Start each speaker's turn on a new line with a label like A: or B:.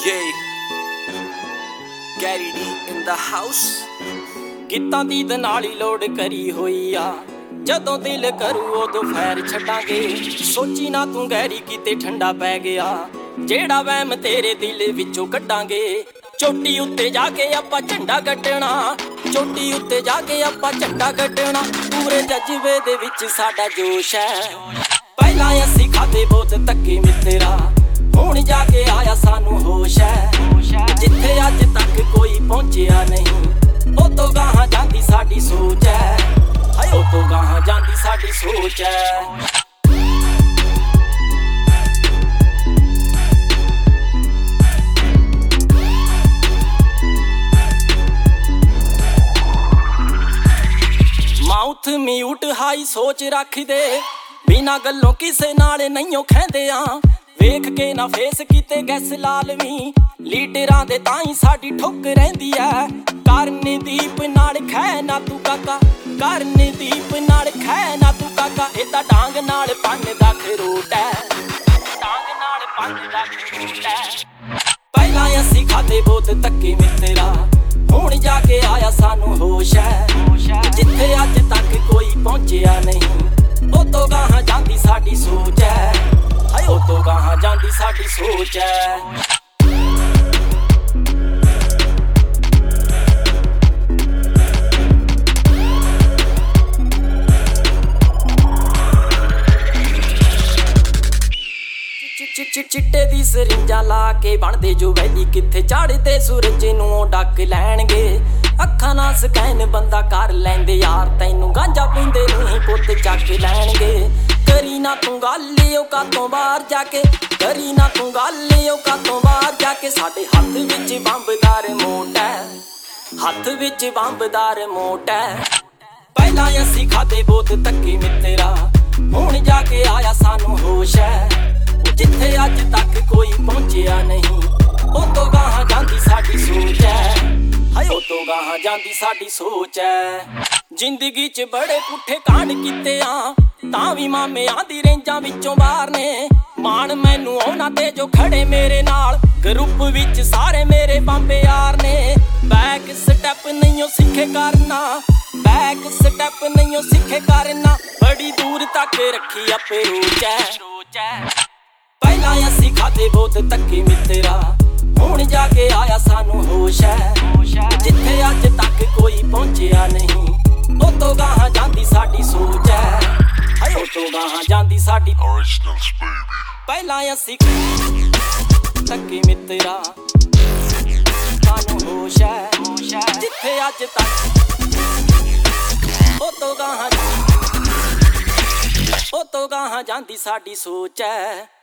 A: Yeah, Gary D in the house.
B: ਗੀਤਾਂ ਦੀ ਦਨਾਲੀ load ਕਰੀ ਹੋਈ ਆ, ਜਦੋਂ ਦਿਲ ਕਰੂ ਉਦੋਂ ਫੈਰ ਛੱਡਾਂਗੇ। ਸੋਚੀ ਨਾ ਤੂੰ ਗੈਰੀ ਕਿਤੇ ਠੰਡਾ ਪੈ ਗਿਆ, ਜਿਹੜਾ ਵਹਿਮ ਤੇਰੇ ਦਿਲ ਵਿੱਚੋਂ ਕੱਢਾਂਗੇ। ਚੋਟੀ ਉੱਤੇ ਜਾ ਕੇ ਆਪਾਂ ਝੰਡਾ ਗੱਡਣਾ, ਚੋਟੀ ਉੱਤੇ ਜਾ ਕੇ ਆਪਾਂ ਝੰਡਾ ਗੱਡਣਾ। ਪੂਰੇ ਜਜ਼ਬੇ ਦੇ ਵਿੱਚ ਸਾਡਾ ਜੋਸ਼ ਹੈ। ਪਹਿਲਾਂ ਅਸੀਂ ਖਾਦੇ ਬਹੁਤ ਧੱਕੇ ਮਿੱਤਰਾ, ਹੁਣ ਜਾ ਕੇ ਆਇਆ ਸਾਨੂੰ ਹੋਸ਼ ਹੈ। ਜਿੱਥੇ ਅੱਜ ਤੱਕ ਕੋਈ ਪਹੁੰਚਿਆ ਨਹੀਂ, ਉਹ ਤੋਂ ਗਾਹਾਂ ਜਾਂਦੀ ਸਾਡੀ ਸੋਚ ਹੈ। ਹਾਏ ਉਹ ਤੋਂ ਗਾਹਾਂ ਜਾਂਦੀ ਸਾਡੀ ਸੋਚ ਹੈ। ਮਾਊਥ ਮਿਊਟ ਹਾਈ ਸੋਚ ਰੱਖਦੇ, ਬਿਨਾਂ ਗੱਲੋਂ ਕਿਸੇ ਨਾਲ ਨਹੀਂਓ ਖਹਿੰਦੇ ਆ। ਵੇਖ ਕੇ ਨਾ ਫੇਸ ਕੀਤੇ ਗੈਸ ਲਾਲਵੀਂ, ਲੀਡਰਾਂ ਦੇ ਤਾਂ ਹੀ ਸਾਡੀ ਠੁੱਕ ਰਹਿੰਦੀ ਐ। ਕਰਨਦੀਪ ਨਾਲ ਖੈ ਨਾ ਤੂੰ ਕਾਕਾ, ਕਰਨਦੀਪ ਨਾਲ ਖੈ ਨਾ ਤੂੰ ਕਾਕਾ। ਇਹ ਤਾਂ ਡਾਂਗ ਨਾਲ ਪੰਨ ਦਾ ਖਰੋਟ ਐ, ਡਾਂਗ ਨਾਲ ਪੰਨ ਦਾ ਖਰੋਟ ਐ। ਪਹਿਲਾਂ ਅਸੀਂ ਖਾਦੇ ਬਹੁਤ ਧੱਕੇ ਮਿੱਤਰਾ, ਹੁਣ ਜਾ ਕੇ ਆਇਆ ਸਾਨੂੰ ਹੋਸ਼ ਹੈ। ਜਿੱਥੇ ਅੱਜ ਤੱਕ ਕੋਈ ਪਹੁੰਚਿਆ ਨਹੀਂ, ਉਹ ਤੋਂ ਗਾਹਾਂ ਜਾਂਦੀ ਸਾਡੀ ਸੋਚ ਹੈ। ਹਾਏ ਉਹ ਤੋਂ ਗਾਹਾਂ ਜਾਂਦੀ ਸਾਡੀ ਸੋਚ ਹੈ। ਚਿੱਟੇ ਦੀ ਸਰਿੰਜਾਂ ਲਾ ਕੇ ਬਣਦੇ ਜੋ ਵੈਲੀ, ਕਿੱਥੇ ਚੜ੍ਹਦੇ ਸੂਰਜ ਨੂੰ ਡੱਕ ਲੈਣਗੇ। ਅੱਖਾਂ ਨਾਲ ਸਕੈਨ ਬੰਦਾ ਕਰ ਲੈਂਦੇ ਯਾਰ, ਤੈਨੂੰ ਗਾਂਜਾ ਪੀਂਦੇ ਨੂੰ ਹੀ ਪੁੱਤ ਚੱਕ ਲੈਣਗੇ। ਕਰੀ ਨਾ ਤੂੰ ਗੱਲ ਓ ਕਾਤੋਂ ਬਾਹਰ ਜਾ ਕੇ, ਕਰੀ ਨਾ ਤੂੰ ਗੱਲ ਓ ਕਾਤੋਂ ਬਾਹਰ ਜਾ ਕੇ। ਸਾਡੇ ਹੱਥ ਵਿੱਚ ਬੰਬ-ਦਾ ਰਿਮੋਟ ਹੈ, ਹੱਥ ਵਿੱਚ ਬੰਬ-ਦਾ ਰਿਮੋਟ ਹੈ। ਪਹਿਲਾਂ ਅਸੀਂ ਖਾਦੇ ਬਹੁਤ ਧੱਕੇ ਮਿੱਤਰਾ, ਹੁਣ ਜਾ ਕੇ ਆਇਆ ਸਾਨੂੰ ਹੋਸ਼ ਹੈ। ਜਿੱਥੇ ਅੱਜ ਤੱਕ ਕੋਈ ਪਹੁੰਚਿਆ ਨਹੀਂ, ਉਹ ਤੋਂ ਗਾਹਾਂ ਜਾਂਦੀ ਸਾਡੀ ਸੋਚ ਹੈ। ਹਾਏ ਉਹ ਤੋਂ ਗਾਹਾਂ ਜਾਂਦੀ ਸਾਡੀ ਸੋਚ ਹੈ। ਜ਼ਿੰਦਗੀ 'ਚ ਬੜੇ ਪੁੱਠੇ ਕਾਂਡ ਕੀਤੇ ਆ, ਤਾਂ ਵੀ ਮਾਮਿਆਂ ਦੀ ਰੇਂਜਾਂ ਵਿੱਚੋਂ ਬਾਹਰ ਨੇ। ਮਾਣ ਮੈਨੂੰ ਉਹਨਾਂ ਤੇ ਜੋ ਖੜੇ ਮੇਰੇ ਨਾਲ, ਗਰੁੱਪ ਵਿੱਚ ਸਾਰੇ ਮੇਰੇ ਬੰਬੇ ਯਾਰ ਨੇ। ਬੈਕ ਸਟੈਪ ਨਹੀਂਓ ਸਿੱਖੇ ਕਰਨਾ, ਬੈਕ ਸਟੈਪ ਨਹੀਂਓ ਸਿੱਖੇ ਕਰਨਾ। ਬੜੀ ਦੂਰ ਤੱਕ ਰੱਖੀ ਆਪੇ ਰੋਚ ਹੈ। ਪਹਿਲਾਂ ਅਸੀਂ ਖਾਦੇ ਬਹੁਤ ਧੱਕੇ ਮਿੱਤਰਾ, ਹੁਣ ਜਾ ਕੇ ਆਇਆ ਸਾਨੂੰ ਹੋਸ਼ ਹੈ। ਜਿੱਥੇ ਅੱਜ ਤੱਕ ਕੋਈ ਪਹੁੰਚਿਆ ਨਹੀਂ, ਉਹ ਤੋਂ ਗਾਹਾਂ ਜਾਂਦੀ ਸਾਡੀ ਸੋਚ ਹੈ। ਹਾਏ ਉਹ ਤੋਂ ਗਾਹਾਂ ਜਾਂਦੀ ਸਾਡੀ। ਪਹਿਲਾਂ ਅਸੀਂ ਧੱਕੇ ਮਿੱਤਰਾ, ਸਾਨੂੰ ਹੋਸ਼ ਹੈ। ਜਿੱਥੇ ਅੱਜ ਤੱਕ ਉਹ ਤੋਂ ਗਾਹਾਂ, ਉਹ ਤੋਂ ਗਾਹਾਂ ਜਾਂਦੀ ਸਾਡੀ ਸੋਚ ਹੈ।